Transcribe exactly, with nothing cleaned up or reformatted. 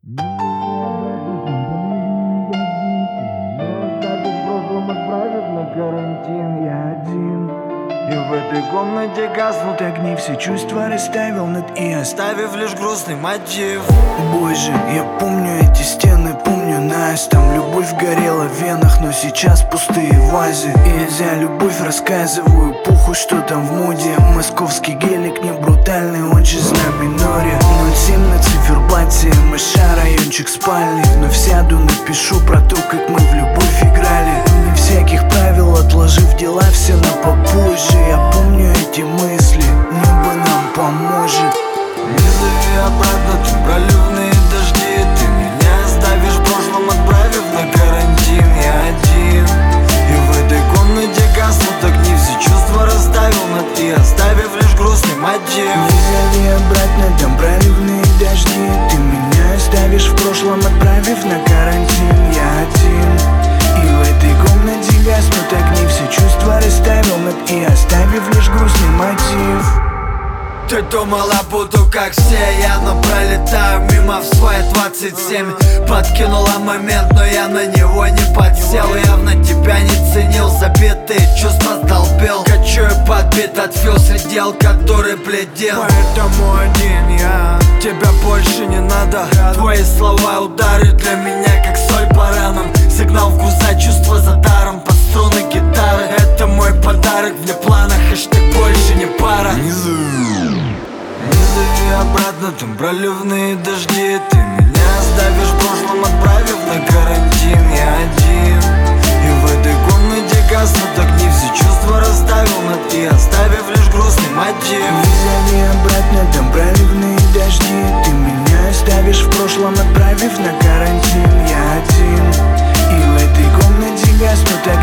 Карантин, я один. И в этой комнате гаснут огни. Все чувства расставил над «и», оставив лишь грустный мотив. Боже, я помню эти стены, помню нас. Там любовь горела в венах, но сейчас пустые вазы. И я за любовь рассказываю, похуй, что там в моде. Московский гелик не брутальный, он же на миноре. ноль семь на циферблате, Маша, райончик спальни. Вновь сяду, напишу про то, как мы в любовь играли. Не всяких правил, отложив дела все на попозже. Я помню эти мысли, небо нам поможет. Не зови обратно, ты проливные дожди. Ты меня оставишь в прошлом, отправив на карантин. Я один, и в этой комнате гаснут огни. Все чувства расставил над «и», оставив лишь грустный мотив. Не зови обратно, там проливные дожди. Ты меня оставишь в прошлом, отправив на карантин. Я один, и в этой комнате гаснут огни. Все чувства расставил над «и», оставив лишь грустный мотив. Ты думала, буду как все я, но пролетаю мимо в свой двадцать семь. Подкинула момент, но я на него не подсел. Явно тебя не ценил, забитые чувства сдолбил. Хочу и подбит от фьюз дел, который пледил. Поэтому один я, тебя больше не надо. Твои слова удары для меня как соль по ранам. Сигнал вкуса, чувства за даром, под струны гитары. Это мой подарок, вне планах, хэштег больше не пара. Не зови, не зови обратно, там проливные дожди. Ты меня оставишь в прошлом, отправив на карантин. Я один, и в этой комнате гаснут огни. Все чувства расставил над «и», оставив лишь грустный мотив. Не зови обратно, там проливные дожди. Ты меня оставишь в прошлом, отправив на карантин. Я один, и в этой комнате гаснут огни.